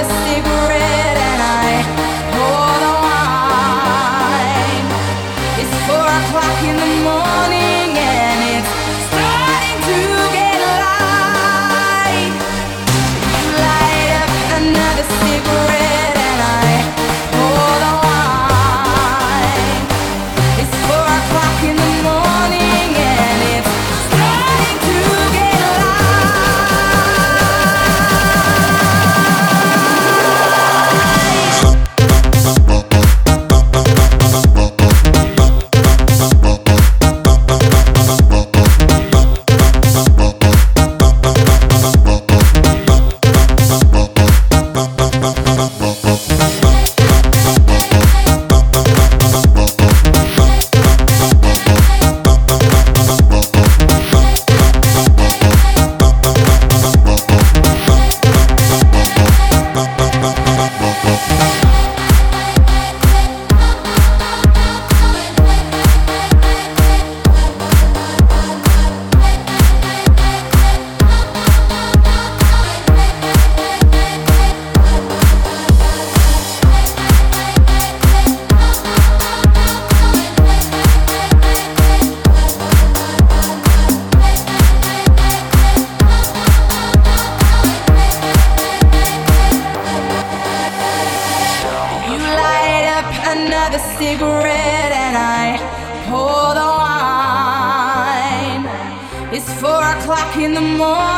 another cigarette and I pour the wine. It's 4 o'clock in the morning and it's starting to get light. You light up another cigarette and I pour the wine. It's 4 o'clock in the morning and it's starting to get another cigarette and I pour the wine. It's 4 o'clock in the morning.